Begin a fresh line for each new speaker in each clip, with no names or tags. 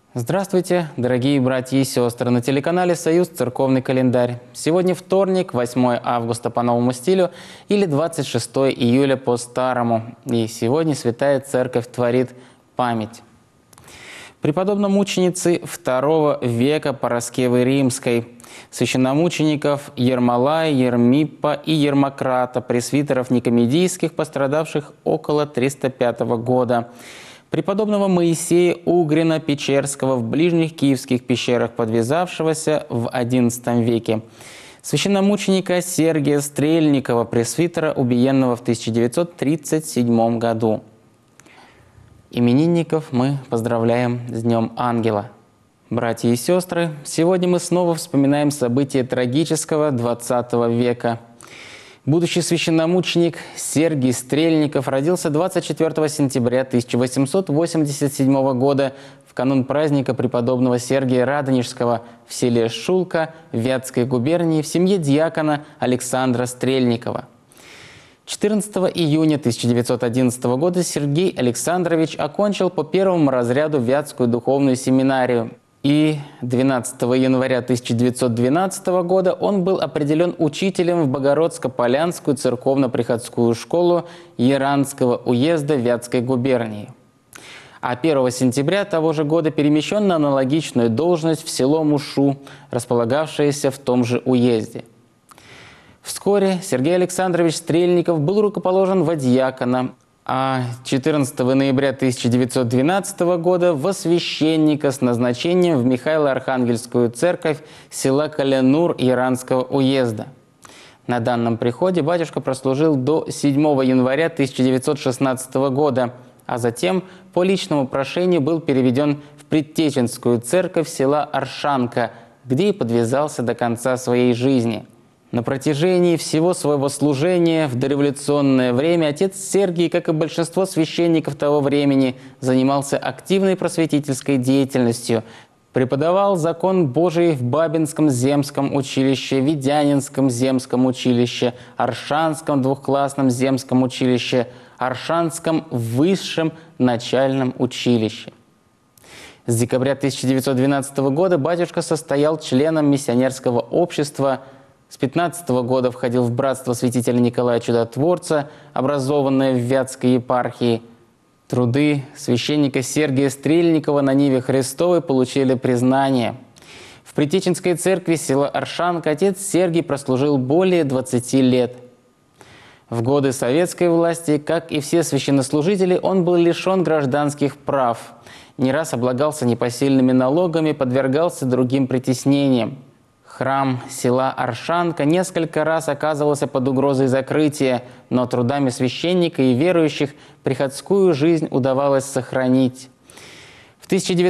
Здравствуйте, дорогие братья и сестры! На телеканале «Союз. Церковный календарь». Сегодня вторник, 8 августа по новому стилю или 26 июля по старому. И сегодня Святая Церковь творит память. Преподобно-мученицы II века Параскевы Римской, священномучеников Ермолая, Ермиппа и Ермократа, пресвитеров никомедийских, пострадавших около 305 года, преподобного Моисея Угрина-Печерского в ближних киевских пещерах, подвязавшегося в XI веке, священномученика Сергия Стрельникова, пресвитера, убиенного в 1937 году. Именинников мы поздравляем с Днем Ангела. Братья и сестры, сегодня мы снова вспоминаем события трагического XX века. Будущий священномученик Сергий Стрельников родился 24 сентября 1887 года в канун праздника преподобного Сергия Радонежского в селе Шулка Вятской губернии в семье диакона Александра Стрельникова. 14 июня 1911 года Сергей Александрович окончил по первому разряду Вятскую духовную семинарию. И 12 января 1912 года он был определен учителем в Богородско-Полянскую церковно-приходскую школу Яранского уезда Вятской губернии. А 1 сентября того же года перемещен на аналогичную должность в село Мушу, располагавшееся в том же уезде. Вскоре Сергей Александрович Стрельников был рукоположен во диакона, а 14 ноября 1912 года во священника с назначением в Михаило-Архангельскую церковь села Калянур Яранского уезда. На данном приходе батюшка прослужил до 7 января 1916 года, а затем по личному прошению был переведен в Предтеченскую церковь села Аршанка, где и подвязался до конца своей жизни. На протяжении всего своего служения в дореволюционное время отец Сергий, как и большинство священников того времени, занимался активной просветительской деятельностью, преподавал закон Божий в Бабинском земском училище, Ведянинском земском училище, Аршанском двухклассном земском училище, Аршанском высшем начальном училище. С декабря 1912 года батюшка состоял членом миссионерского общества. С 15 года входил в братство святителя Николая Чудотворца, образованное в Вятской епархии. Труды священника Сергия Стрельникова на ниве Христовой получили признание. В Предтеченской церкви села Аршанка отец Сергий прослужил более 20 лет. В годы советской власти, как и все священнослужители, он был лишен гражданских прав. Не раз облагался непосильными налогами, подвергался другим притеснениям. Храм села Аршанка несколько раз оказывался под угрозой закрытия, но трудами священника и верующих приходскую жизнь удавалось сохранить. В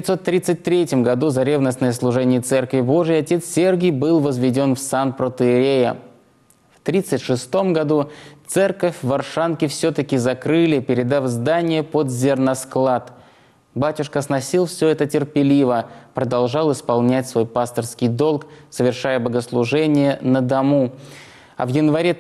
1933 году за ревностное служение Церкви Божией отец Сергий был возведен в сан протоиерея. В 1936 году церковь в Аршанке все-таки закрыли, передав здание под зерносклад. Батюшка сносил все это терпеливо, продолжал исполнять свой пасторский долг, совершая богослужение на дому. А в январе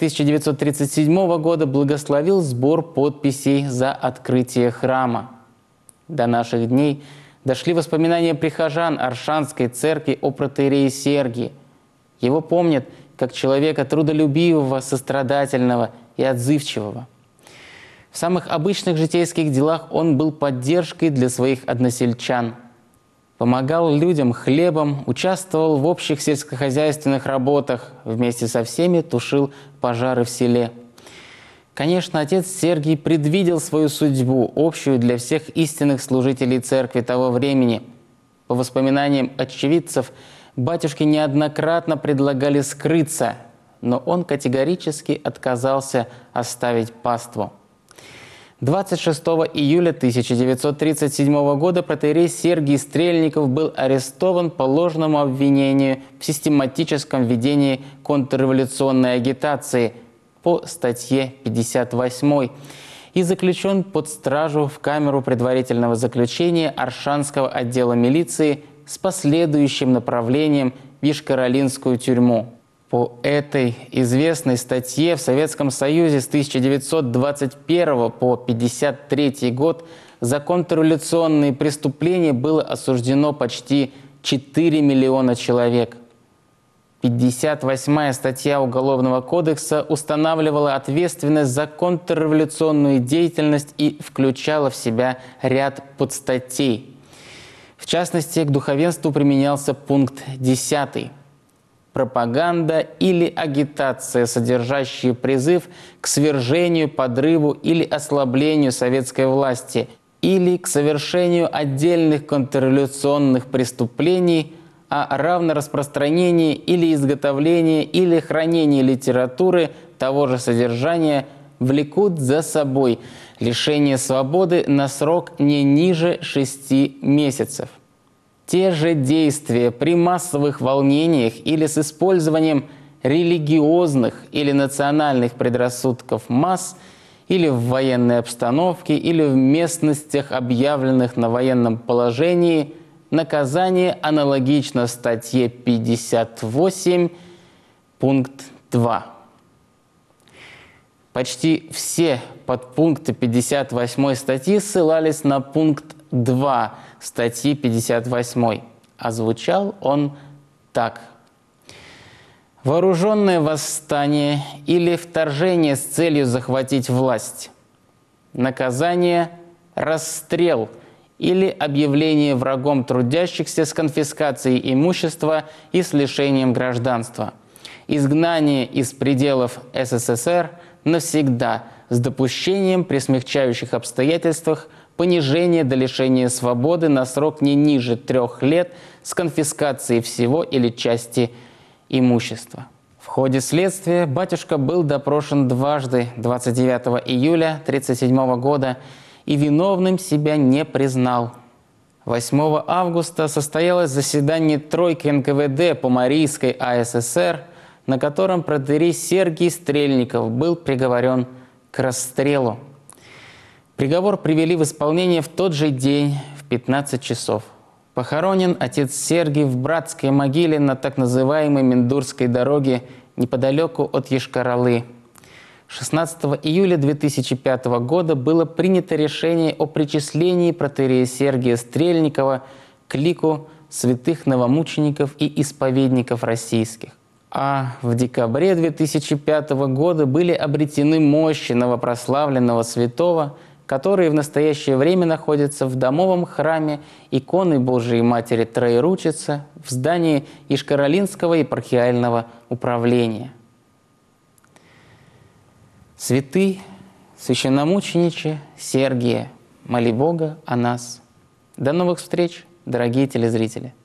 1937 года благословил сбор подписей за открытие храма. До наших дней дошли воспоминания прихожан Аршанской церкви о протоиерее Сергии. Его помнят как человека трудолюбивого, сострадательного и отзывчивого. В самых обычных житейских делах он был поддержкой для своих односельчан. Помогал людям хлебом, участвовал в общих сельскохозяйственных работах, вместе со всеми тушил пожары в селе. Конечно, отец Сергий предвидел свою судьбу, общую для всех истинных служителей церкви того времени. По воспоминаниям очевидцев, батюшке неоднократно предлагали скрыться, но он категорически отказался оставить паству. 26 июля 1937 года протоиерей Сергий Стрельников был арестован по ложному обвинению в систематическом ведении контрреволюционной агитации по статье 58 и заключен под стражу в камеру предварительного заключения Аршанского отдела милиции с последующим направлением в Ишкаролинскую тюрьму. По этой известной статье в Советском Союзе с 1921 по 1953 год за контрреволюционные преступления было осуждено почти 4 миллиона человек. 58-я статья Уголовного кодекса устанавливала ответственность за контрреволюционную деятельность и включала в себя ряд подстатей. В частности, к духовенству применялся пункт 10. Пропаганда или агитация, содержащие призыв к свержению, подрыву или ослаблению советской власти, или к совершению отдельных контрреволюционных преступлений, а равно распространении или изготовлении или хранении литературы того же содержания влекут за собой лишение свободы на срок не ниже 6 месяцев. Те же действия при массовых волнениях или с использованием религиозных или национальных предрассудков масс, или в военной обстановке, или в местностях, объявленных на военном положении, наказание аналогично статье 58, пункт 2. Почти все подпункты 58 статьи ссылались на пункт 2 статьи 58. А звучал он так. Вооруженное восстание или вторжение с целью захватить власть. Наказание – расстрел или объявление врагом трудящихся с конфискацией имущества и с лишением гражданства. Изгнание из пределов СССР навсегда с допущением при смягчающих обстоятельствах понижение до лишения свободы на срок не ниже 3 лет с конфискацией всего или части имущества. В ходе следствия батюшка был допрошен дважды 29 июля 1937 года и виновным себя не признал. 8 августа состоялось заседание тройки НКВД по Марийской АССР, на котором протоиерей Сергий Стрельников был приговорен к расстрелу. Приговор привели в исполнение в тот же день в 15 часов. Похоронен отец Сергий в братской могиле на так называемой Мендурской дороге неподалеку от Йошкар-Олы. 16 июля 2005 года было принято решение о причислении протоиерея Сергия Стрельникова к лику святых новомучеников и исповедников российских. А в декабре 2005 года были обретены мощи новопрославленного святого, которые в настоящее время находятся в домовом храме иконы Божией Матери Троеручицы в здании Йошкар-Олинского епархиального управления. Святый, священномучениче Сергие, моли Бога о нас. До новых встреч, дорогие телезрители!